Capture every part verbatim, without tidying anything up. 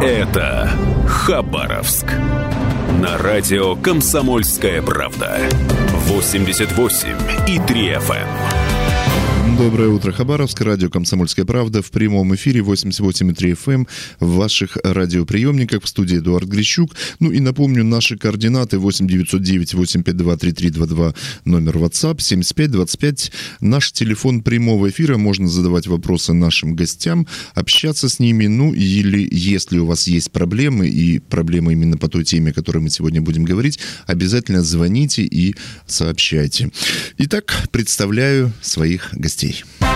Это Хабаровск. На радио «Комсомольская правда». восемьдесят восемь и три эф эм. Доброе утро, Хабаровск. Радио «Комсомольская правда» в прямом эфире восемьдесят восемь и три эф эм в ваших радиоприемниках. В студии Эдуард Грищук. Ну и напомню, наши координаты: восемь девятьсот девять восемь пять два три три два два, номер WhatsApp, семьдесят пять двадцать пять. Наш телефон прямого эфира. Можно задавать вопросы нашим гостям, общаться с ними. Ну или если у вас есть проблемы, и проблемы именно по той теме, о которой мы сегодня будем говорить, обязательно звоните и сообщайте. Итак, представляю своих гостей.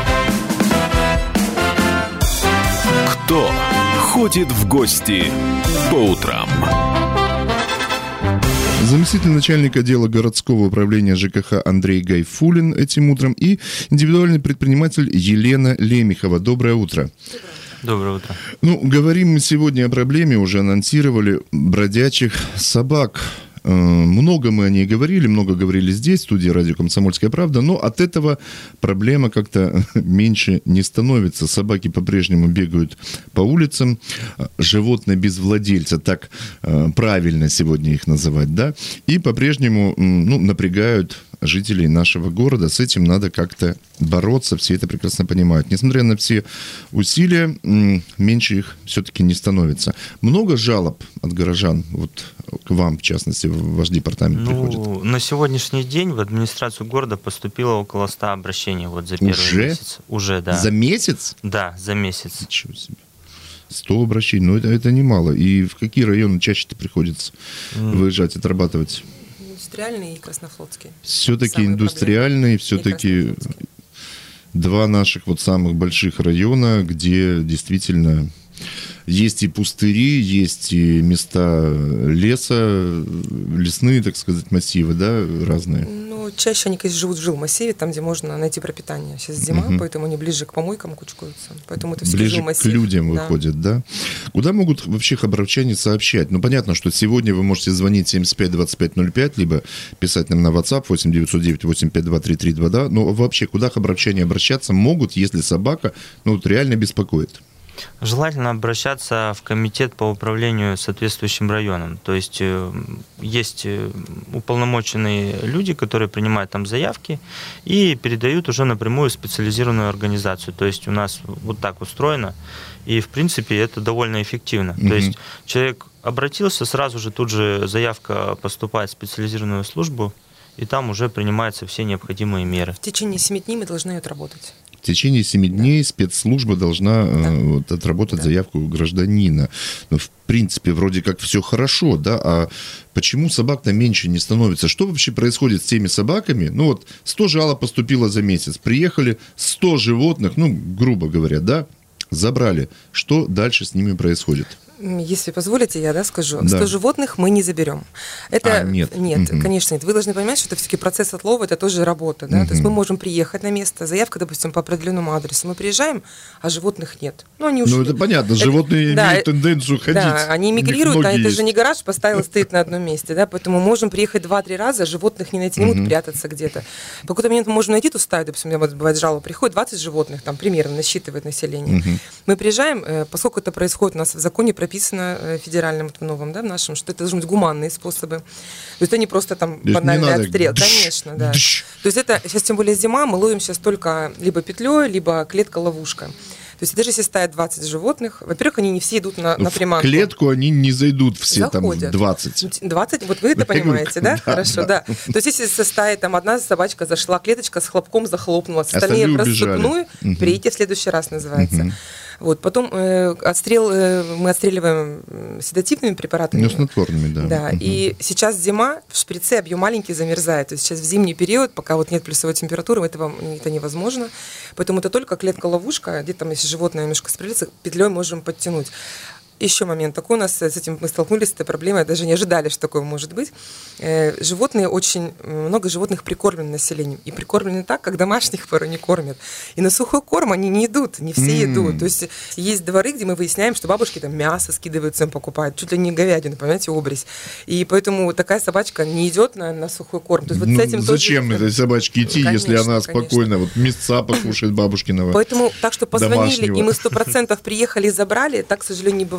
Кто ходит в гости по утрам? Заместитель начальника отдела городского управления ЖКХ Андрей Гайфуллин этим утром и индивидуальный предприниматель Елена Лемехова. Доброе утро. Доброе утро. Ну, говорим мы сегодня о проблеме, уже анонсировали, бродячих собак. Много мы о ней говорили, много говорили здесь, в студии радио «Комсомольская правда», но от этого проблема как-то меньше не становится. Собаки по-прежнему бегают по улицам, животные без владельца, так правильно сегодня их называть, да, и по-прежнему, ну, напрягают жителей нашего города. С этим надо как-то бороться, все это прекрасно понимают. Несмотря на все усилия, меньше их все-таки не становится. Много жалоб от горожан, вот к вам, в частности, в ваш департамент ну, приходит? На сегодняшний день в администрацию города поступило около ста обращений вот за первый Уже? месяц. Уже, да. За месяц? Да, за месяц. Ничего себе. сто обращений, но это, это немало. И в какие районы чаще-то приходится mm. выезжать, отрабатывать? Индустриальный и Краснофлотский. Все-таки Самые индустриальный, все-таки два наших вот самых больших района, где действительно есть и пустыри, есть и места леса, лесные, так сказать, массивы, да, разные. Ну, чаще они, конечно, живут в жилмассиве, там, где можно найти пропитание. Сейчас зима, угу. поэтому они ближе к помойкам кучкуются. Поэтому это все жилмассив. Ближе к людям да. выходят, да? Куда могут вообще хабаровчане сообщать? Ну, понятно, что сегодня вы можете звонить семьдесят пять двадцать пять ноль пять, либо писать нам на WhatsApp восемь девятьсот девять восемь пять два три три два, да? Но вообще, куда хабаровчане обращаться могут, если собака, ну, вот реально беспокоит? Желательно обращаться в комитет по управлению соответствующим районом. То есть есть уполномоченные люди, которые принимают там заявки и передают уже напрямую в специализированную организацию. То есть у нас вот так устроено, и в принципе это довольно эффективно. Mm-hmm. То есть человек обратился, сразу же тут же заявка поступает в специализированную службу, и там уже принимаются все необходимые меры. В течение семи дней мы должны ее отработать. В течение семи дней да. спецслужба должна да. э, вот, отработать да. заявку гражданина. Ну, в принципе, вроде как все хорошо, да, а почему собак-то меньше не становится? Что вообще происходит с теми собаками? Ну вот сто жалоб поступило за месяц, приехали сто животных, ну, грубо говоря, да, забрали. Что дальше с ними происходит? Если позволите, я да, скажу. Да. сто животных мы не заберем. Это, а, нет, нет угу. конечно, нет. Вы должны понимать, что это все-таки процесс отлова, это тоже работа. Да? Угу. То есть мы можем приехать на место, заявка, допустим, по определенному адресу. Мы приезжаем, а животных нет. Ну, они ушли. Ну, это понятно, животные это, имеют да, тенденцию ходить. Да, они мигрируют, а это есть. Же не гараж поставил, стоит на одном месте. Да? Поэтому можем приехать два-три раза, животных не найти, не будут угу. прятаться где-то. В какой-то момент мы можем найти ту стаю, допустим, у меня вот бывает жалоба, приходит двадцать животных, там примерно насчитывает население. Угу. Мы приезжаем, поскольку это происходит, у нас в законе прописано федеральном, в новом, да, в нашем, что это должны быть гуманные способы. То есть это не просто там банальный отстрел. Конечно, да. То есть это, сейчас тем более зима, мы ловим сейчас только либо петлей, либо клетка-ловушка. То есть даже если стая двадцать животных, во-первых, они не все идут на, на приманку. В клетку они не зайдут все, заходят. Там двадцать. двадцать, вот вы это понимаете, да? Хорошо, да. То есть если со стаи там одна собачка зашла, клеточка с хлопком захлопнулась, остальные в рассыпную, приедете в следующий раз, называется. Вот, потом э, отстрел, э, мы отстреливаем седативными препаратами. Ну, снотворными, да. Да, угу. И сейчас зима, в шприце объем маленький замерзает. То есть сейчас в зимний период, пока вот нет плюсовой температуры, этого, это невозможно. Поэтому это только клетка-ловушка, где там, если животное немножко спрятается, петлей можем подтянуть. Еще момент такой у нас, с этим мы столкнулись с этой проблемой, даже не ожидали, что такое может быть. Животные, очень много животных прикормлены населением. И прикормлены так, как домашних порой не кормят. И на сухой корм они не идут, не все mm. идут. То есть есть дворы, где мы выясняем, что бабушки там мясо скидывают, всем покупают, чуть ли не говядину, понимаете, обрезь. И поэтому такая собачка не идет на, на сухой корм. То есть вот ну, с этим зачем тоже... этой собачке идти, конечно, если она спокойно конечно. Вот мясца покушает бабушкиного. Поэтому так что позвонили, домашнего. И мы сто процентов приехали и забрали, так, к сожалению, не бывает.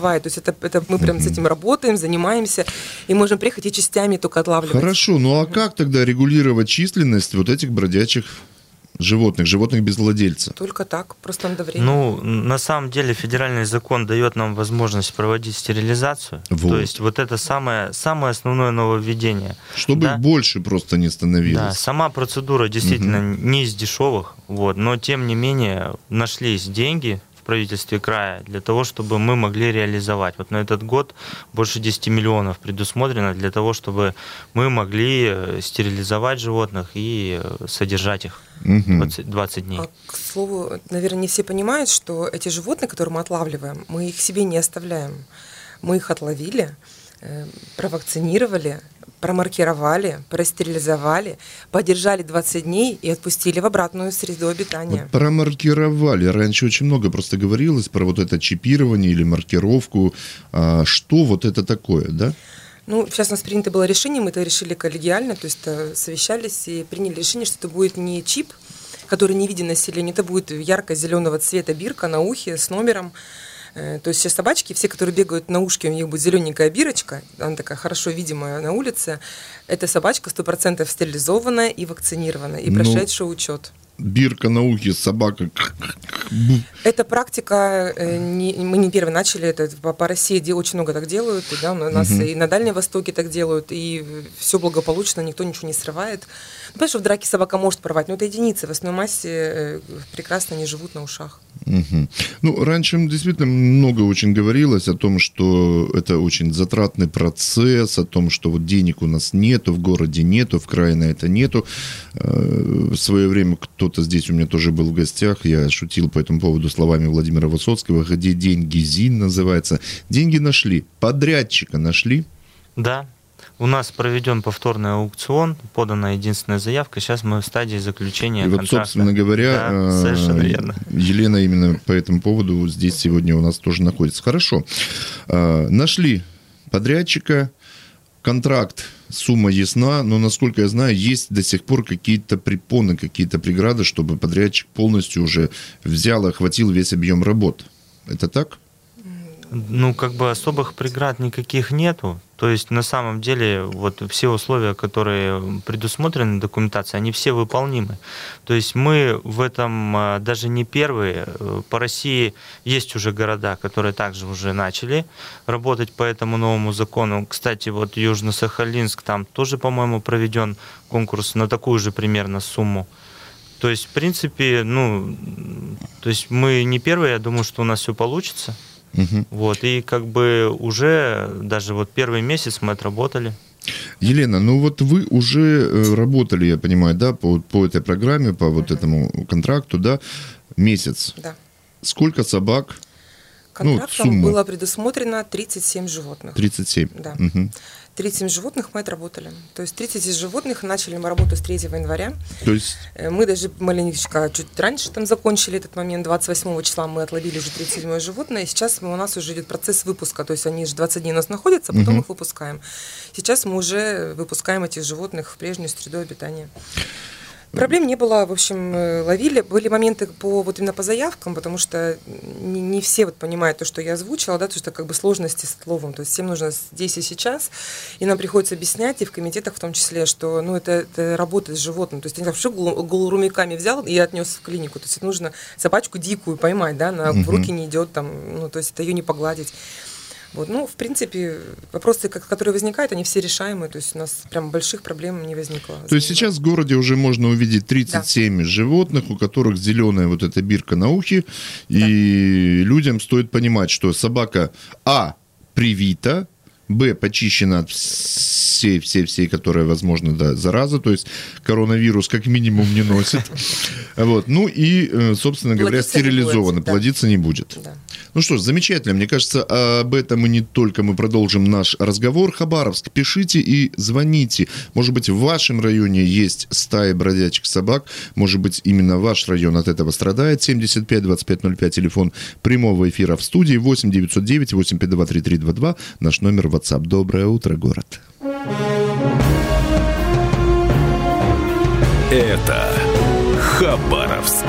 бывает. То есть это, это мы прям с этим работаем, занимаемся, и можем приехать и частями только отлавливать. Хорошо, ну а как тогда регулировать численность вот этих бродячих животных, животных без владельца? Только так, просто надо время. Ну, на самом деле федеральный закон дает нам возможность проводить стерилизацию. Вот. То есть вот это самое, самое основное нововведение. Чтобы да? их больше просто не становилось. Да, сама процедура действительно угу. не из дешевых, вот, но тем не менее нашлись деньги в правительстве края для того, чтобы мы могли реализовать. Вот на этот год больше десять миллионов предусмотрено для того, чтобы мы могли стерилизовать животных и содержать их двадцать, двадцать дней. А, к слову, наверное, не все понимают, что эти животные, которые мы отлавливаем, мы их себе не оставляем. Мы их отловили, провакцинировали, промаркировали, простерилизовали, подержали двадцать дней и отпустили в обратную среду обитания. Вот промаркировали. Раньше очень много просто говорилось про вот это чипирование или маркировку. А что вот это такое, да? Ну, сейчас у нас принято было решение, мы это решили коллегиально, то есть совещались и приняли решение, что это будет не чип, который не виден населению, это будет ярко-зеленого цвета бирка на ухе с номером. То есть сейчас собачки, все, которые бегают на ушке, у них будет зелененькая бирочка, она такая хорошо видимая на улице. Эта собачка сто процентов стерилизованная и вакцинированная, и прошедшая ну, учет. Бирка на ухе, собака. Эта практика, не, мы не первые начали, это по, по России очень много так делают, и, да, у нас угу. и на Дальнем Востоке так делают, и все благополучно, никто ничего не срывает. Понимаешь, что в драке собака может порвать, но это единицы, в основной массе прекрасно не живут на ушах. Угу. Ну, раньше действительно много очень говорилось о том, что это очень затратный процесс, о том, что вот денег у нас нету, в городе нету, в крае на это нету. В свое время кто-то здесь у меня тоже был в гостях, я шутил по этому поводу словами Владимира Высоцкого, где деньги, ЗИН называется. Деньги нашли, подрядчика нашли. Да. У нас проведен повторный аукцион, подана единственная заявка. Сейчас мы в стадии заключения и контракта. Вот, собственно говоря, да, совершенно верно. Елена именно по этому поводу здесь сегодня у нас тоже находится. Хорошо. Нашли подрядчика, контракт, сумма ясна, но, насколько я знаю, есть до сих пор какие-то препоны, какие-то преграды, чтобы подрядчик полностью уже взял и охватил весь объем работ. Это так? Ну, как бы особых преград никаких нету. То есть, на самом деле, вот все условия, которые предусмотрены в документации, они все выполнимы. То есть, мы в этом даже не первые. По России есть уже города, которые также уже начали работать по этому новому закону. Кстати, вот Южно-Сахалинск, там тоже, по-моему, проведен конкурс на такую же примерно сумму. То есть, в принципе, ну, то есть мы не первые, я думаю, что у нас все получится. Угу. Вот, и как бы уже даже вот первый месяц мы отработали. Елена, ну вот вы уже работали, я понимаю, да, по, по этой программе, по вот угу. этому контракту, да, месяц. Да. Сколько собак? Контрактом ну, было предусмотрено тридцать семь животных. тридцать семь? Да. Угу. тридцать семь животных мы отработали. То есть тридцать животных, начали мы работу с третьего января. То есть... Мы даже маленечко чуть раньше там закончили этот момент. двадцать восьмого числа мы отловили уже тридцать седьмое животное. И сейчас у нас уже идет процесс выпуска. То есть они же двадцать дней у нас находятся, а потом угу. их выпускаем. Сейчас мы уже выпускаем этих животных в прежнюю среду обитания. Проблем не было, в общем, ловили. Были моменты по, вот именно по заявкам, потому что не, не все вот понимают то, что я озвучила, да, то, что как бы сложности с отловом. То есть всем нужно здесь и сейчас, и нам приходится объяснять, и в комитетах в том числе, что ну, это, это работа с животным. То есть ты вообще голорумяками взял и отнес в клинику. То есть это нужно собачку дикую поймать, да, она угу. в руки не идет, там, ну, то есть это ее не погладить. Вот, ну, в принципе, вопросы, которые возникают, они все решаемые, то есть у нас прям больших проблем не возникло. То есть сейчас в городе уже можно увидеть тридцать семь да. животных, у которых зеленая вот эта бирка на ухе, и да. людям стоит понимать, что собака а. привита, б. почищена от всей, всей, всей, которая, возможно, да, зараза, то есть коронавирус как минимум не носит. Вот. Ну и, собственно говоря, стерилизована, плодиться не будет. Да. Ну что ж, замечательно. Мне кажется, об этом и не только мы продолжим наш разговор. Хабаровск, пишите и звоните. Может быть, в вашем районе есть стаи бродячих собак. Может быть, именно ваш район от этого страдает. семьдесят пять двадцать пять ноль пять, телефон прямого эфира в студии. восемь девятьсот девять восемь пять два три три два два. Наш номер WhatsApp. Доброе утро, город. Это Хабаровск.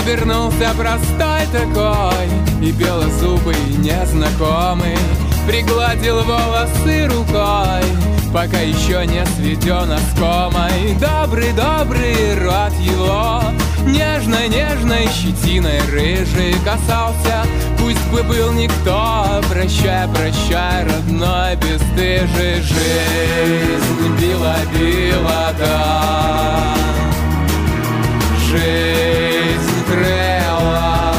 вернулся простой такой и белозубый незнакомый. Пригладил волосы рукой, пока еще не сведен оскомой. Добрый-добрый рот его нежной-нежной щетиной рыжий касался. Пусть бы был никто, прощай, прощай, родной бесстыжий. Жизнь била-била, да, жизнь крыла,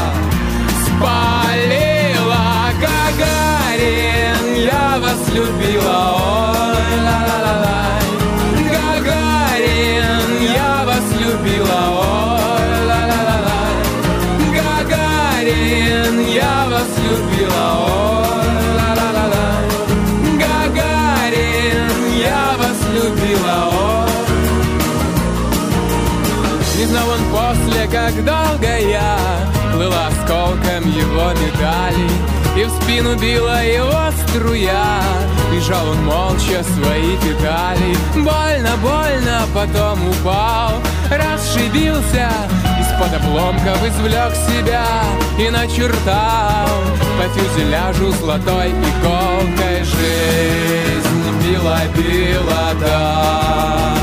спалила. Гагарин, я вас любила, ой, ла-ла-ла-лай. Гагарин, я вас любила, ой, ла-ла-ла-лай. Гагарин, я вас любила, ой, ла-ла-ла-лай. Гагарин, я вас любила, ой. Не знал он после, как долго я плыла осколком его медалей, и в спину била его струя. Бежал он молча свои педали. Больно, больно, потом упал, расшибился, из-под обломков извлек себя и начертал по фюзеляжу золотой иголкой. Жизнь била-била, да,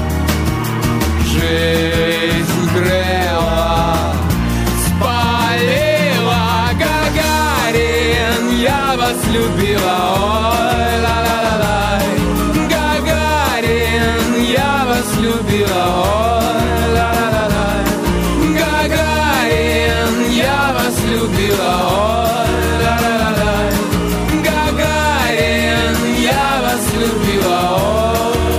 жизнь крыла, спалила. Гагарин, я вас любила, ой, ла-ла-ла-лай. Гагарин, я вас любила, ой, ла-ла-ла-лай. Гагарин, я вас любила, ой, ла-ла-ла-лай. Гагарин, я вас любила, ой.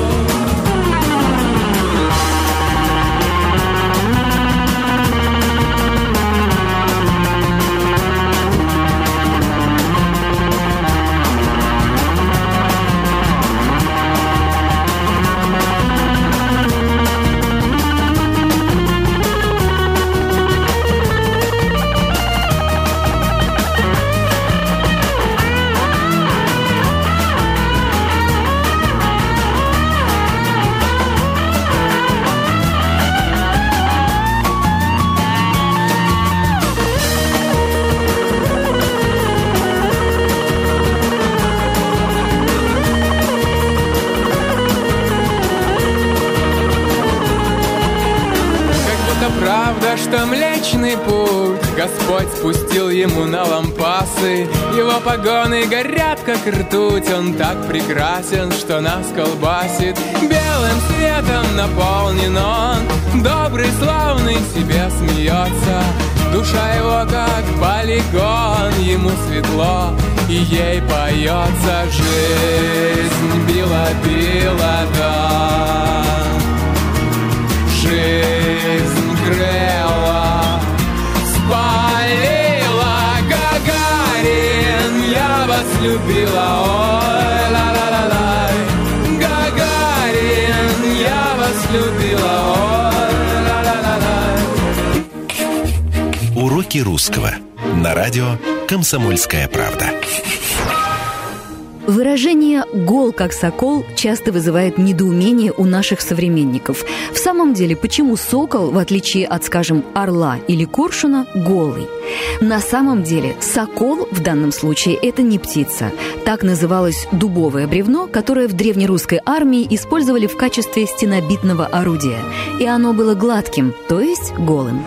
Правда, что Млечный Путь Господь спустил ему на лампасы. Его погоны горят, как ртуть. Он так прекрасен, что нас колбасит. Белым светом наполнен он, добрый, славный, себе смеется. Душа его, как полигон, ему светло, и ей поется. Жизнь била-била, да, жизнь крыла, спалила. Гагарин, я вас любила, ой, ла-ла-ла-лай. Гагарин, я вас любила, ой, ла-ла-ла-лай. Уроки русского на радио «Комсомольская правда». Выражение «гол как сокол» часто вызывает недоумение у наших современников. В самом деле, почему сокол, в отличие от, скажем, орла или коршуна, голый? На самом деле, сокол в данном случае – это не птица. Так называлось дубовое бревно, которое в древнерусской армии использовали в качестве стенобитного орудия. И оно было гладким, то есть голым.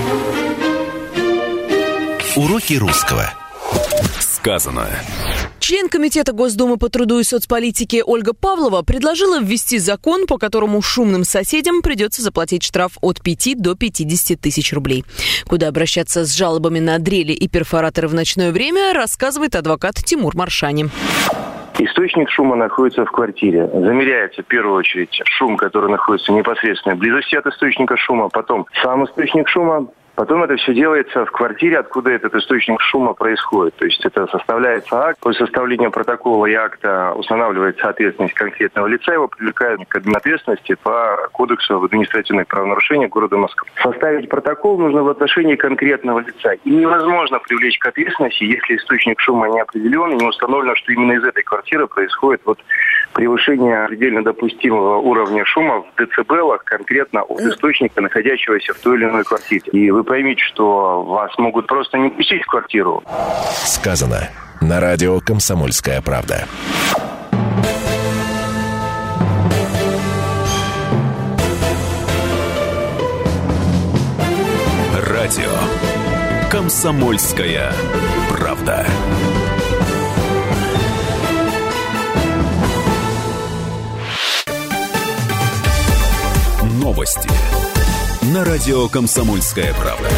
Уроки русского. Сказано. Член Комитета Госдумы по труду и соцполитике Ольга Павлова предложила ввести закон, по которому шумным соседям придется заплатить штраф от пяти до пятидесяти тысяч рублей. Куда обращаться с жалобами на дрели и перфораторы в ночное время, рассказывает адвокат Тимур Маршани. Источник шума находится в квартире. Замеряется в первую очередь шум, который находится в непосредственной близости от источника шума, потом сам источник шума. Потом это все делается в квартире, откуда этот источник шума происходит. То есть это составляется акт. После составления протокола и акта устанавливается ответственность конкретного лица. Его привлекают к ответственности по Кодексу об административных правонарушениях города Москвы. Составить протокол нужно в отношении конкретного лица. И невозможно привлечь к ответственности, если источник шума не определен и не установлено, что именно из этой квартиры происходит вот превышение предельно допустимого уровня шума в децибелах конкретно от источника, находящегося в той или иной квартире. И вы поймите, что вас могут просто не пустить в квартиру. Сказано на радио «Комсомольская правда». Радио «Комсомольская правда». Новости на радио «Комсомольская правда».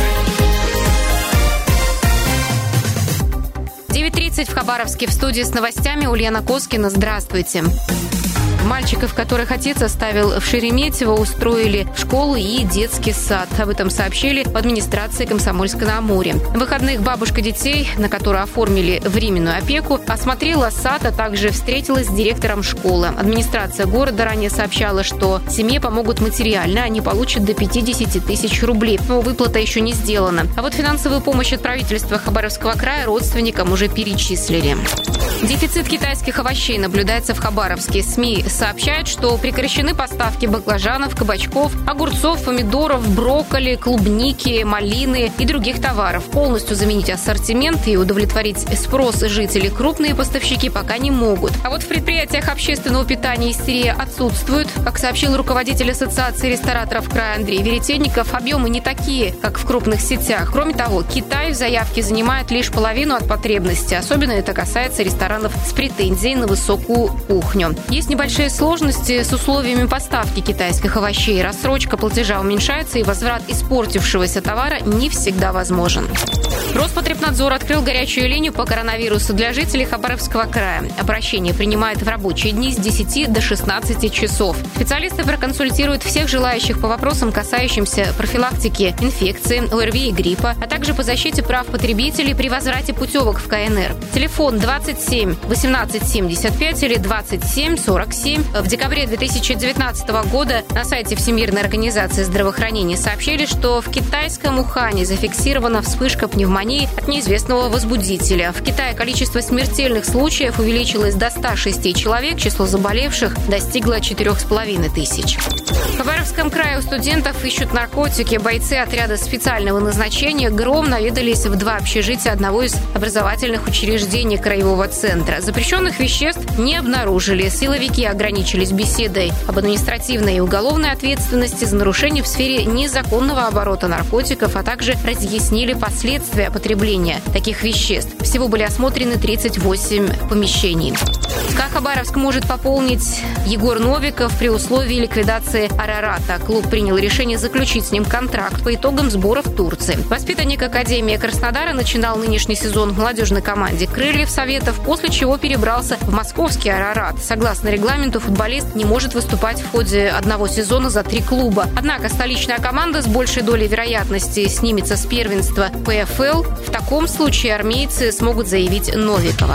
девять тридцать в Хабаровске. В студии с новостями Ульяна Коскина. Здравствуйте. Мальчиков, которых отец оставил в Шереметьево, устроили в школу и детский сад. Об этом сообщили в администрации Комсомольска-на-Амуре. В выходных бабушка детей, на которые оформили временную опеку, осмотрела сад, а также встретилась с директором школы. Администрация города ранее сообщала, что семье помогут материально, они получат до пятьдесят тысяч рублей. Но выплата еще не сделана. А вот финансовую помощь от правительства Хабаровского края родственникам уже перечислили. Дефицит китайских овощей наблюдается в Хабаровске. СМИ сообщают, что прекращены поставки баклажанов, кабачков, огурцов, помидоров, брокколи, клубники, малины и других товаров. Полностью заменить ассортимент и удовлетворить спрос жителей крупные поставщики пока не могут. А вот в предприятиях общественного питания истерия отсутствует. Как сообщил руководитель Ассоциации рестораторов края Андрей Веретенников, объемы не такие, как в крупных сетях. Кроме того, Китай в заявке занимает лишь половину от потребности. Особенно это касается ресторанов с претензией на высокую кухню. Есть небольшие сложности с условиями поставки китайских овощей. Рассрочка платежа уменьшается, и возврат испортившегося товара не всегда возможен. Роспотребнадзор открыл горячую линию по коронавирусу для жителей Хабаровского края. Обращение принимает в рабочие дни с десяти до шестнадцати часов. Специалисты проконсультируют всех желающих по вопросам, касающимся профилактики инфекции, ОРВИ и гриппа, а также по защите прав потребителей при возврате путевок в КНР. Телефон двадцать семь восемнадцать семьдесят пять или двадцать семь сорок семь. В декабре две тысячи девятнадцатого года на сайте Всемирной организации здравоохранения сообщили, что в китайском Ухане зафиксирована вспышка пневмонии от неизвестного возбудителя. В Китае количество смертельных случаев увеличилось до ста шести человек, число заболевших достигло четырёх с половиной тысяч. В Хабаровском крае у студентов ищут наркотики. Бойцы отряда специального назначения «Гром» наведались в два общежития одного из образовательных учреждений краевого центра. Запрещенных веществ не обнаружили. Силовики ограничились беседой об административной и уголовной ответственности за нарушение в сфере незаконного оборота наркотиков, а также разъяснили последствия потребления таких веществ. Всего были осмотрены тридцать восемь помещений. СКА Хабаровск может пополнить Егор Новиков при условии ликвидации Арарата. Клуб принял решение заключить с ним контракт по итогам сбора в Турции. Воспитанник Академии Краснодара начинал нынешний сезон в молодежной команде «Крыльев Советов», после чего перебрался в московский Арарат. Согласно регламенту, футболист не может выступать в ходе одного сезона за три клуба. Однако столичная команда с большей долей вероятности снимется с первенства ПФЛ. В таком случае армейцы смогут заявить Новикова.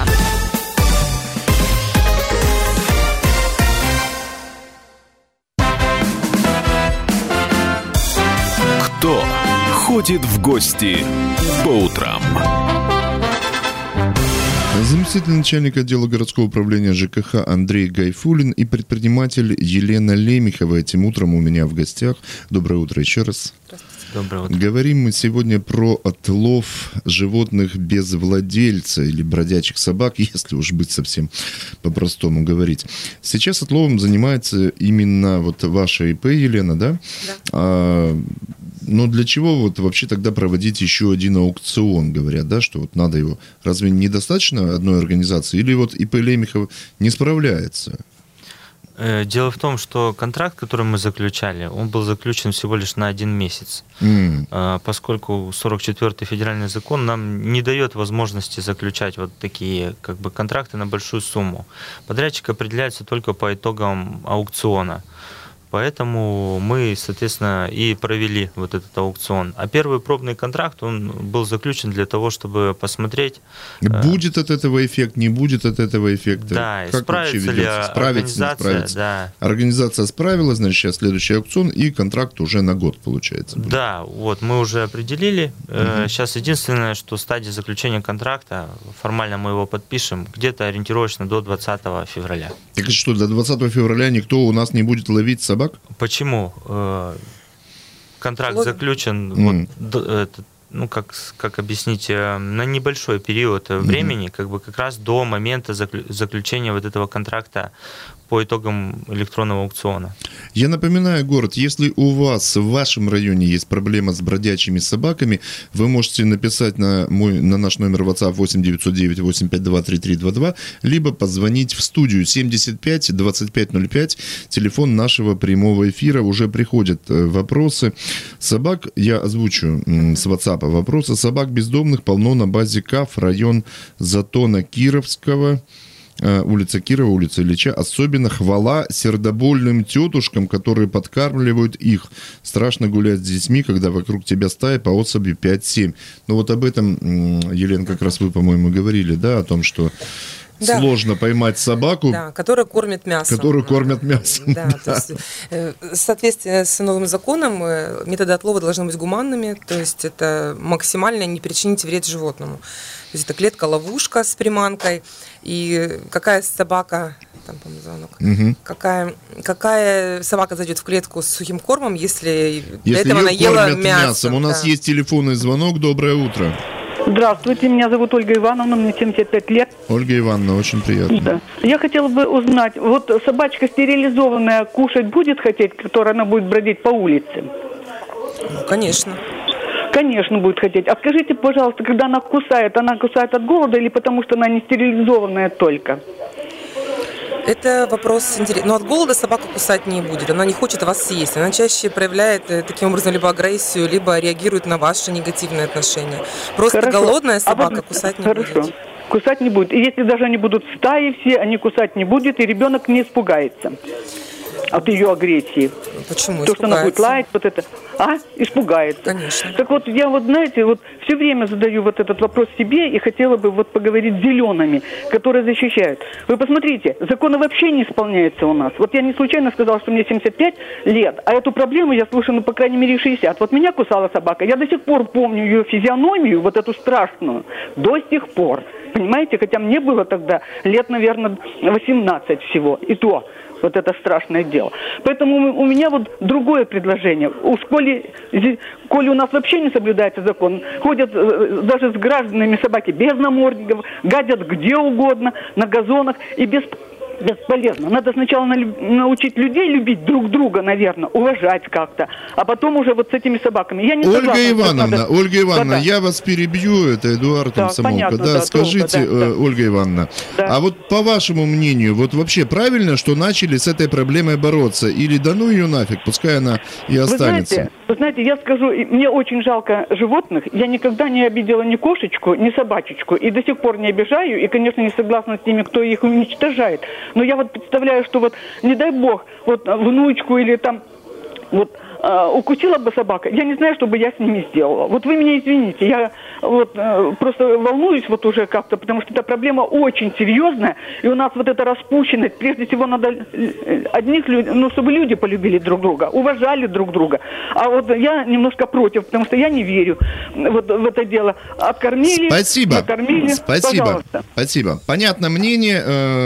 Кто ходит в гости по утрам? Заместитель начальника отдела городского управления ЖКХ Андрей Гайфуллин и предприниматель Елена Лемехова этим утром у меня в гостях. Доброе утро еще раз. Здравствуйте. Доброе утро. Говорим мы сегодня про отлов животных без владельца или бродячих собак, если уж быть совсем по-простому говорить. Сейчас отловом занимается именно вот ваша ИП, Елена, да? Да. А, но для чего вот вообще тогда проводить еще один аукцион, говорят, да, что вот надо его... Разве недостаточно одной организации? Или вот ИП Лемехов не справляется? Дело в том, что контракт, который мы заключали, он был заключен всего лишь на один месяц, Mm. поскольку сорок четвёртый федеральный закон нам не дает возможности заключать вот такие как бы контракты на большую сумму. Подрядчик определяется только по итогам аукциона. Поэтому мы, соответственно, и провели вот этот аукцион. А первый пробный контракт, он был заключен для того, чтобы посмотреть... Будет от этого эффект, не будет от этого эффекта? Да, как справится ли организация. Да. Организация справилась, значит, сейчас следующий аукцион, и контракт уже на год получается. Будет. Да, вот мы уже определили. Угу. Сейчас единственное, что стадия заключения контракта, формально мы его подпишем, где-то ориентировочно до двадцатого февраля. Так что, до двадцатого февраля никто у нас не будет ловить собак? Почему? контракт Вот. заключен, Mm. вот, это, ну, как, как объяснить, на небольшой период времени, mm-hmm. как бы как раз до момента заключения вот этого контракта по итогам электронного аукциона. Я напоминаю, город, если у вас в вашем районе есть проблема с бродячими собаками, вы можете написать на, мой, на наш номер WhatsApp восемь девятьсот девять восемь пять два три три два два, либо позвонить в студию семьдесят пять двадцать пять ноль пять, телефон нашего прямого эфира. Уже приходят вопросы. Собак, я озвучу с WhatsApp вопросы. Собак бездомных полно на базе КАФ, район Затона Кировского, улица Кирова, улица Ильича. Особенно хвала сердобольным тетушкам, которые подкармливают их. Страшно гулять с детьми, когда вокруг тебя стая по особи пять-семь. Ну вот об этом, Елена, как раз вы, по-моему, говорили, да, о том, что да. сложно поймать собаку, да, которая кормит мясом. Которую кормят мясом. Да, да. То есть, э, в соответствии с новым законом э, методы отлова должны быть гуманными, то есть это максимально не причинить вред животному. То есть это клетка-ловушка с приманкой, и какая собака, там, по-моему, звонок, угу. какая, какая собака зайдет в клетку с сухим кормом, если, если до этого она ела мясо. мясом. У нас да. есть телефонный звонок. Доброе утро. Здравствуйте, меня зовут Ольга Ивановна, мне семьдесят пять лет. Ольга Ивановна, очень приятно. Да. Я хотела бы узнать, вот собачка стерилизованная кушать будет хотеть, которая она будет бродить по улице? Ну, конечно. Конечно, будет хотеть. А скажите, пожалуйста, когда она кусает, она кусает от голода или потому что она не стерилизованная только? Это вопрос интересный. Но от голода собака кусать не будет. Она не хочет вас съесть. Она чаще проявляет таким образом либо агрессию, либо реагирует на ваши негативные отношения. Просто Хорошо. Голодная собака а вот, кусать не хорошо. будет. Кусать не будет. И если даже они будут в стае все, они кусать не будут, и ребенок не испугается от ее агрессии. Почему? То, что она будет лаять, вот это. А? Испугается. Конечно. Так вот, я вот, знаете, вот все время задаю вот этот вопрос себе и хотела бы вот поговорить с зелеными, которые защищают. Вы посмотрите, законы вообще не исполняются у нас. Вот я не случайно сказала, что мне семьдесят пять лет, а эту проблему я слышу, ну, по крайней мере, шестьдесят. Вот меня кусала собака, я до сих пор помню ее физиономию, вот эту страшную, до сих пор. Понимаете, хотя мне было тогда лет, наверное, восемнадцать всего, и то. Вот это страшное дело. Поэтому у меня вот другое предложение. Уж коли, коли у нас вообще не соблюдается закон, ходят даже с гражданами собаки без намордников, гадят где угодно, на газонах и без... бесполезно. Надо сначала научить людей любить друг друга, наверное, уважать как-то, а потом уже вот с этими собаками. Я не Ольга согласна, Ивановна, надо... Ольга Ивановна, да, да. я вас перебью, это Эдуард да, Комсомолка. понятно, Да, да, скажите, долго, да, да. Ольга Ивановна, да. а вот по вашему мнению, вот вообще правильно, что начали с этой проблемой бороться? Или да ну ее нафиг, пускай она и останется? Вы знаете, вы знаете, я скажу, мне очень жалко животных. Я никогда не обидела ни кошечку, ни собачечку. И до сих пор не обижаю. И, конечно, не согласна с теми, кто их уничтожает. Но я вот представляю, что вот, не дай бог, вот внучку или там, вот, э, укусила бы собака, я не знаю, что бы я с ними сделала. Вот вы меня извините, я вот э, просто волнуюсь вот уже как-то, потому что эта проблема очень серьезная, и у нас вот эта распущенность, прежде всего надо одних людей, ну, чтобы люди полюбили друг друга, уважали друг друга. А вот я немножко против, потому что я не верю вот в это дело. Откормили, Спасибо. накормили, Спасибо. пожалуйста. Спасибо. Понятно мнение,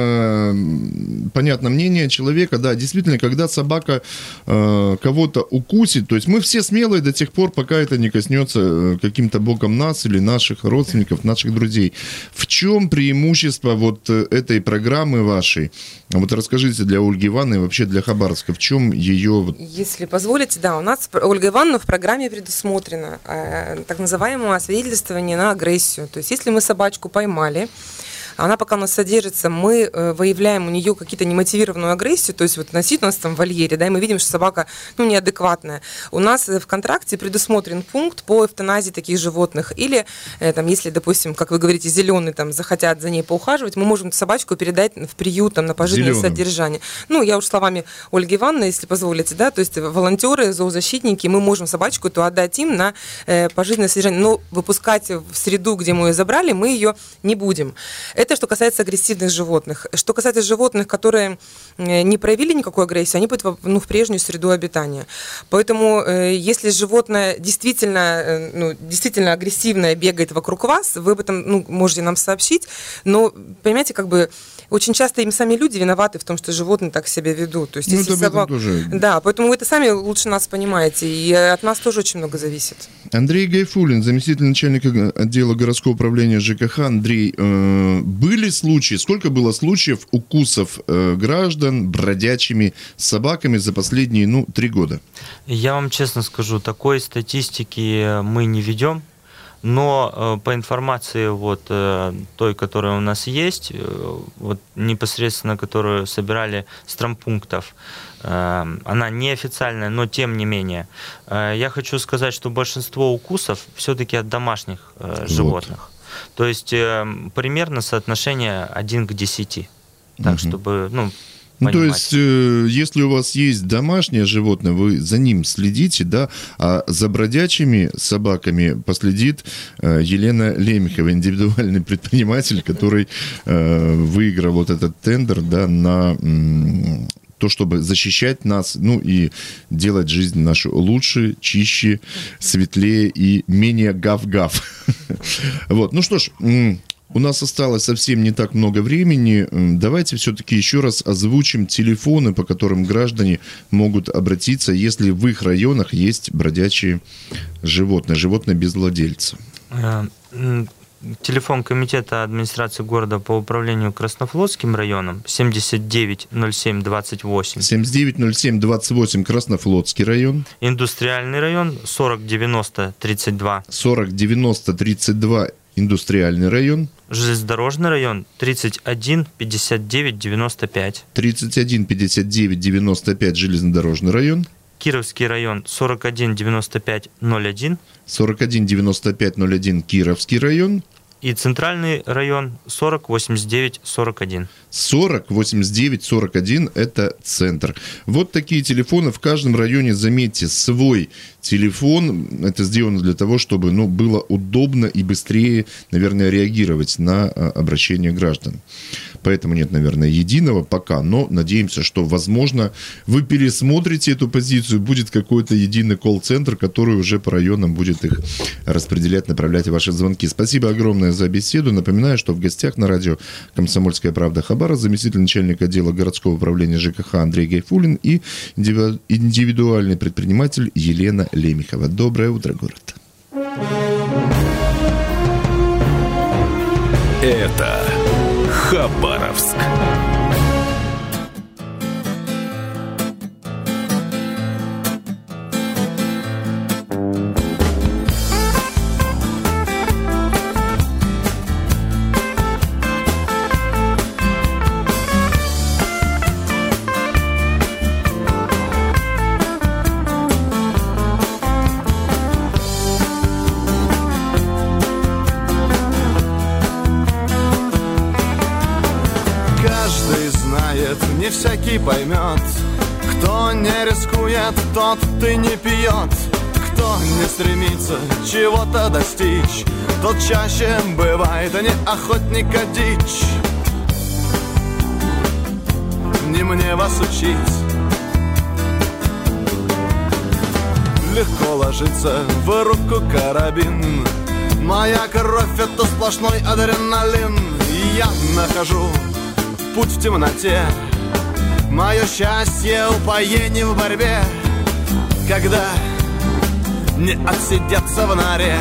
э, понятно мнение человека, да, действительно, когда собака э, кого-то укусит, то есть мы все смелые до тех пор, пока это не коснется каким-то боком нас или наших родственников, наших друзей. В чем преимущество вот этой программы вашей? Вот расскажите для Ольги Ивановны и вообще для Хабаровска, в чем ее... Если позволите, да, у нас, Ольга Ивановна, в программе предусмотрено э, так называемое освидетельствование на агрессию. То есть если мы собачку поймали, она пока у нас содержится, мы э, выявляем у нее какие-то немотивированную агрессию, то есть вот носит у нас там в вольере, да, и мы видим, что собака, ну, неадекватная. У нас в контракте предусмотрен пункт по эвтаназии таких животных. Или, э, там, если, допустим, как вы говорите, зеленые там захотят за ней поухаживать, мы можем эту собачку передать в приют, там, на пожизненное Зеленым. содержание. Ну, я уж словами Ольги Ивановны, если позволите, да, то есть волонтеры, зоозащитники, мы можем собачку эту отдать им на э, пожизненное содержание. Но выпускать в среду, где мы ее забрали, мы ее не будем. Это что касается агрессивных животных. Что касается животных, которые не проявили никакой агрессии, они будут ну, в прежнюю среду обитания. Поэтому если животное действительно, ну, действительно агрессивное бегает вокруг вас, вы об этом ну, можете нам сообщить, но, понимаете, как бы очень часто им сами люди виноваты в том, что животные так себя ведут. То есть, ну, если собак... тоже... Да, поэтому вы это сами лучше нас понимаете, и от нас тоже очень много зависит. Андрей Гайфуллин, заместитель начальника отдела городского управления ЖКХ. Андрей, э, были случаи, сколько было случаев укусов э, граждан бродячими собаками за последние, ну, три года? Я вам честно скажу, такой статистики мы не ведем. Но э, по информации вот, э, той, которая у нас есть, э, вот, непосредственно которую собирали с травмпунктов, э, она неофициальная, но тем не менее. Э, я хочу сказать, что большинство укусов все-таки от домашних э, животных. Вот. То есть э, примерно соотношение один к десяти. Так, угу. чтобы... Ну, Ну, то есть, э, если у вас есть домашнее животное, вы за ним следите, да, а за бродячими собаками последит э, Елена Лемехова, индивидуальный предприниматель, который э, выиграл вот этот тендер, да, на м, то, чтобы защищать нас, ну, и делать жизнь нашу лучше, чище, светлее и менее гав-гав. Вот, ну что ж... У нас осталось совсем не так много времени. Давайте все-таки еще раз озвучим телефоны, по которым граждане могут обратиться, если в их районах есть бродячие животные, животные без владельца. Телефон комитета администрации города по управлению Краснофлотским районом семьдесят девять ноль семь двадцать восемь. семьдесят девять ноль семь двадцать восемь Краснофлотский район. Индустриальный район сорок девяносто тридцать два. сорок девяносто тридцать два Индустриальный район. Железнодорожный район тридцать один пятьдесят девять девяносто пять. тридцать один пятьдесят девять девяносто пять Железнодорожный район. Кировский район сорок один девяносто пять ноль один. сорок один девяносто пять ноль один Кировский район. И центральный район сорок восемьдесят девять сорок один. сорок восемьдесят девять сорок один это центр. Вот такие телефоны. В каждом районе, заметьте, свой телефон. Это сделано для того, чтобы ну, было удобно и быстрее, наверное, реагировать на обращение граждан. Поэтому нет, наверное, единого пока, но надеемся, что, возможно, вы пересмотрите эту позицию, будет какой-то единый колл-центр, который уже по районам будет их распределять, направлять ваши звонки. Спасибо огромное за беседу. Напоминаю, что в гостях на радио «Комсомольская правда» Хабара заместитель начальника отдела городского управления ЖКХ Андрей Гайфуллин и индивидуальный предприниматель Елена Лемехова. Доброе утро, город. Это Хабаровск. Не всякий поймет, кто не рискует, тот ты не пьет. Кто не стремится чего-то достичь, тот чаще бывает не охотник, а дичь. Не мне вас учить. Легко ложится в руку карабин. Моя кровь — это сплошной адреналин. И я нахожу путь в темноте. Мое счастье упоение в борьбе, когда не отсидеться в норе.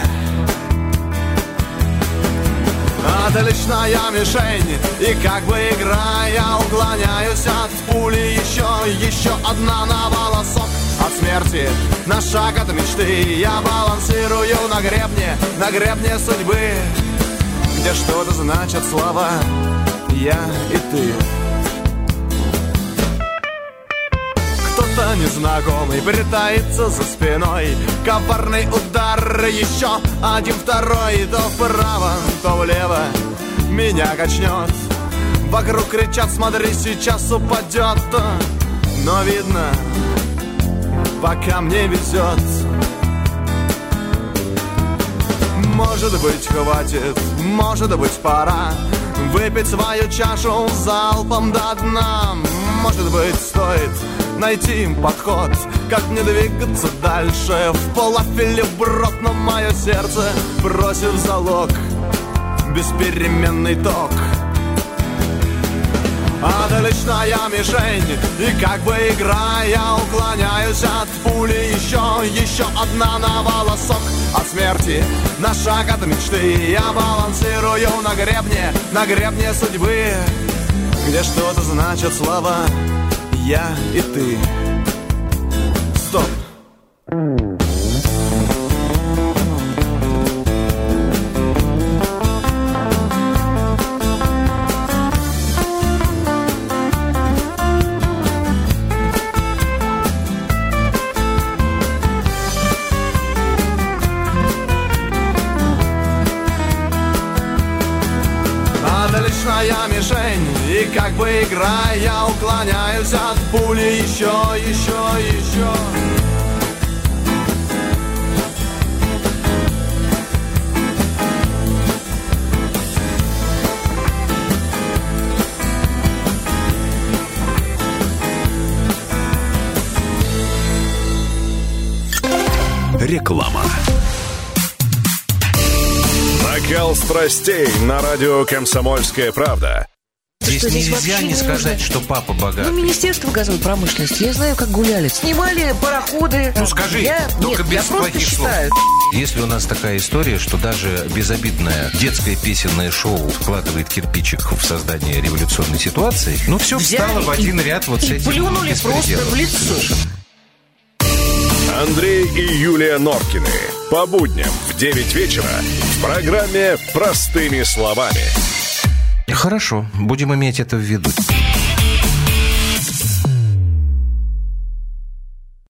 Отличная мишень, и как бы играя, уклоняюсь от пули. Еще, еще одна на волосок от смерти, на шаг от мечты. Я балансирую на гребне, на гребне судьбы, где что-то значат слова «я» и «ты». Кто-то незнакомый притаится за спиной. Коварный удар, еще один, второй. То вправо, то влево меня качнет. Вокруг кричат: смотри, сейчас упадет. Но видно, пока мне везет. Может быть, хватит, может быть, пора. выпить свою чашу залпом до дна. Может быть, стоит найти подход, как мне двигаться дальше. В полафеле брод, но мое сердце бросив залог беспеременный ток. Отличная мишень, и как бы играя уклоняюсь от пули. Еще, еще одна на волосок от смерти, на шаг от мечты. Я балансирую на гребне, на гребне судьбы, где что-то значат слова «я» и «ты». Стоп! Отличная мишень, и как бы играя уклоняюсь от пули. Еще, еще, еще. Реклама. Накал страстей на радио «Комсомольская правда». Здесь что, здесь нельзя не сказать, что папа богатый. Ну, Министерство газовой промышленности, я знаю, как гуляли. Снимали пароходы. Ну, скажи, я... только Нет, без я плохих слов. считаю. Если у нас такая история, что даже безобидное детское песенное шоу вкладывает кирпичик в создание революционной ситуации, ну, все встало в один ряд вот с этим. Плюнули просто в лицо. Андрей и Юлия Норкины. По будням в девять вечера в программе «Простыми словами». Хорошо, будем иметь это в виду.